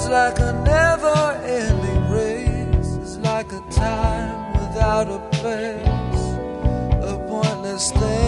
is like a never-ending race. It's like a time without a place, a pointless thing.